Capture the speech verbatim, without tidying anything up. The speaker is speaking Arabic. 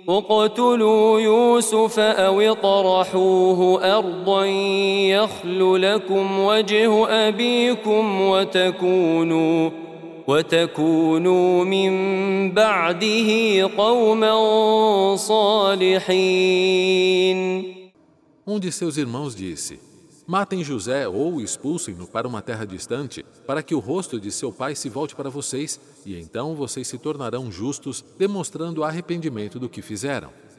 اقتلوا يوسف أو اطرحوه أرضا يخل لكم وجه أبيكم وتكونوا وتكونوا من بعده قوما صالحين. Um de seus irmãos disse: matem José ou expulsem-no para uma terra distante, para que o rosto de seu pai se volte para vocês, e então vocês se tornarão justos, demonstrando arrependimento do que fizeram.